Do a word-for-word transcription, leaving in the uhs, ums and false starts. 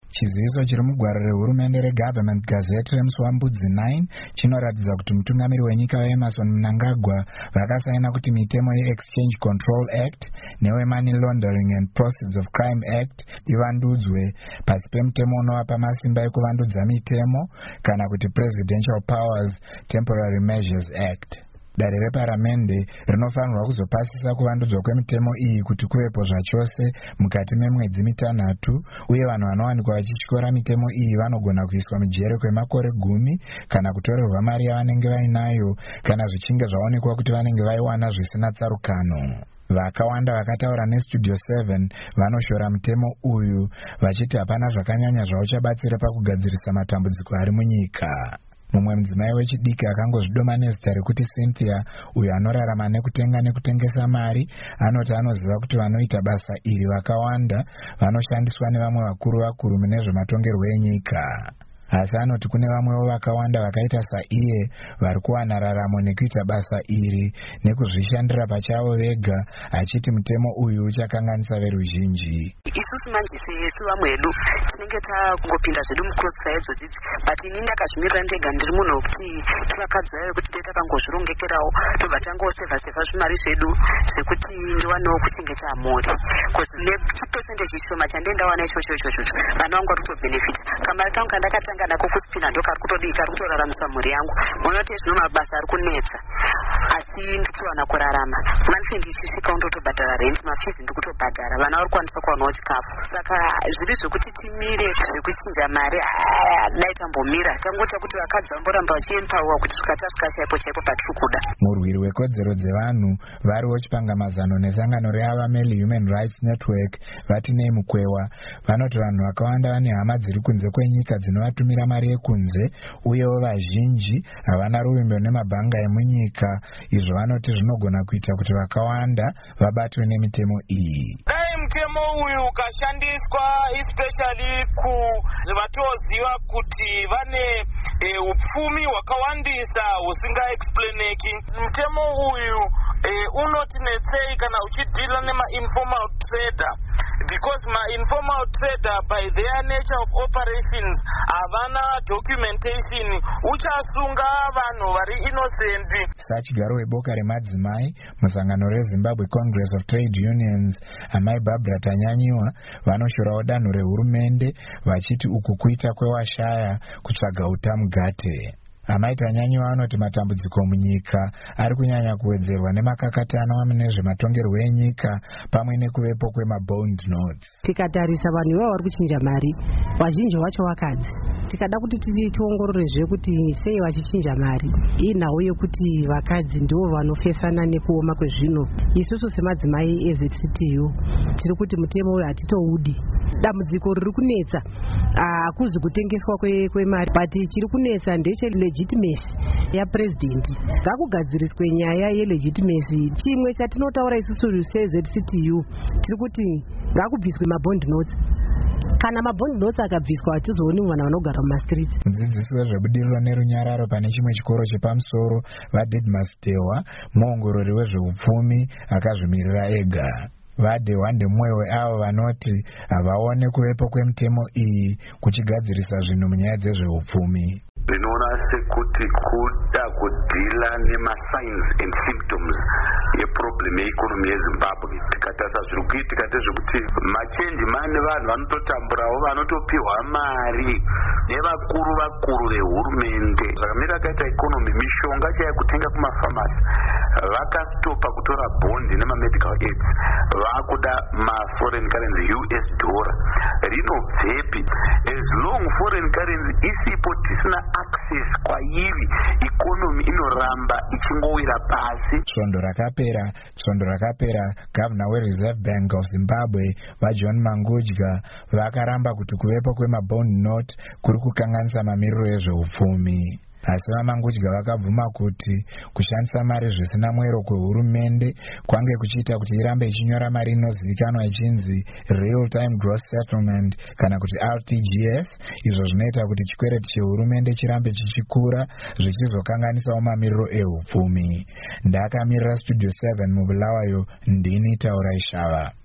Chiziviso chiri mugwaro rehurumende reGovernment Gazette remusi waMbudzi nine chinoratidza kuti mutungamiri wenyika weEmerson Mnangagwa vakasaina kuti mitemo yeExchange Control Act neweMoney Laundering and Proceeds of Crime Act ivandudzwe pasi pemutemo unovapa masimba ekuvandudza mitemo kana kuti Presidential Powers Temporary Measures Act. Dare reparamende rinofanirwa kuzopasisa kuvandudzwa kwemitemo iyi kuti kuvepo zvachose mukati memwedzi mitanhatu, uye vanhu vanowanikwa vachityora mitemo iyi vanogona kuiswa mujere kwemakore gumi kana kutorerwa mari yavanenge vainayo kana zvichinge zvaonekwa kuti vanenge vaiwana zvisina tsarukano. Vakawanda vakataura neStudio seven vanoshora mutemo uyu vachiti hapana zvakanyanya zvauchabatsira pakugadzirisa matambudziko ari munyika. Mumwe mudzimai wechidiki akangozvidoma nezita rekuti Cynthia, uyo anorarama nekutenga nekutengesa mari, anoti anoziva kuti vanoita basa iri vakawanda vanoshandiswa nevamwe vakuru vakuru mune zvematongerwo enyika. Asi anoti kune vamwewo vakawanda vakaita saiye vari kuwana raramo nekuita basa iri nekuzvishandira pachavo vega, achiti mutemo uyu uchakanganisa veruzhinji. Isusu manje sesu vamwe vedu tinenge takungopinda zvedu mucrossfire dzodzi, but inini ndakazvimirira ndega ndiri munhu wekuti tivakadzayo kuti dai takangozvirongekerawo tobva tangosevha sevha zvimari zvedu zvekuti ndiwanewo kuchengeta mhuri, because nechipesendeji chishoma chandendawana ichocho ichocho vana vangu vari kutobhenefita. Kamari kangu kandakatanga nako kusipina ndo kari kutodii kari kutoraramisa mhuri yangu. Munoti zvino mabasa ari kunetsa asi ndikuwana kurarama. Manfi ndichisvika undotobhadhara rent, mafizi ndikutobhadhara, vana vari kwanisa kuwanawo chikafu. Saka zviri zvekuti timire zvekuchinja mari dai tambomira tangoita kuti vakadzi vamboramba vachiempower kuti tikatasvika chaipo chaipo patiri kuda. Murwiri wekodzero dzevanhu variwo chipangamazano nesangano reAvameli Human Rights Network vati nei mukwewa vanoti vanhu vakawanda vane hama dziri kunze kwenyika dzinovatumira mari yekunze, uyewo vazhinji havana ruvimbo nemabhanga emunyika. Izvo vanoti zvinogona kuita kuti vakawanda vabatwe nemitemo iyi. Dai mutemo uyu ukashandiswa especially ku vatoziva kuti vane e, upfumi hwakawandisa husingaexplaineki. Mutemo uyu e, unotinetsei kana uchidhila nema-informal trader, because ma-informal trader by their nature of operations havana documentation, uchasunga vanhu vari innocent. Sachigaro weboka remadzimai musangano reZimbabwe Congress of Trade Unions, amai Barbara Tanyanyiwa, vanoshorawo danho rehurumende vachiti uku kuita kwewashaya kutsvaga utamugate. Amai Tanyanyiwa vanoti matambudziko munyika ari kunyanya kuwedzerwa nemakakatano munezvematongerwo enyika pamwe nekuvepo kwemabond notes. Tikatarisa vanhu ivavo vari kuchinja mari vazhinji vacho vakadzi. Tikada kuti tiongororezve kuti sei vachichinja mari, inhau yekuti vakadzi ndivo vanofesana nekuoma kwezvino. Isusu semadzimai eZ C T U tiri kuti mutemo uyu hatitoudi. Dambudziko riri kunetsa hakuzi kutengeswa kwemari, but chiri kunetsa ndeche legitimacy yapresident. Ngakugadziriswe nyaya yelegitimacy. Chimwe chatinotaura isusu seZ C T U tiri kuti ngakubviswe mabond notes. Kana mabond notes akabviswa hatizooni vanhu vanogara mumastreets. Mudzidzisi wezvebudiriro nerunyararo pane chimwe chikoro chepamusoro vaDidmus Dehwa, muongorori wezveupfumi akazvimirira ega. VaDehwa ndemumwe weavo vanoti havaone kuvepo kwemitemo iyi kuchigadzirisa zvinhu munyaya dzezveupfumi. Ndinoona sekuti kuda kudhila nema-signs and symptoms yeproblem yeikonomi yeZimbabwe. Tikatarisa zviri kuitika ndezvekuti machenji mane vanhu vanototamburawo vanotopiwa mari nevakuru vakuru vehurumende. Zvakamira akaita ikonomi, mishonga chaya kutenga kumafamasi vakastopa kutora bondi nemamedical aids, vakuda maforeign currency U S dollar. Rinobvepi? As long foreign currency isipo tisina access kwairi, ikonomi inoramba ichingowira pasi. Tsondo rakapera, tsondo rakapera, Governor weReserve Bank of Zimbabwe vaJohn Mangudya vakaramba kuti kuvepo kwemabond note kuri kukanganisa mamiriro ezveupfumi. Asi vaMangudya vakabvuma kuti kushandisa mari zvisina mwero kwehurumende kwange kuchiita kuti irambe ichinyora mari inozivikanwa ichinzi real time gross settlement kana kuti R T G S, izvo zvinoita kuti chikwereti chehurumende chirambe chichikura zvichizokanganisawo mamiriro ehupfumi. Ndakamirira Studio seven mubulawayo, ndini Taura Ishava.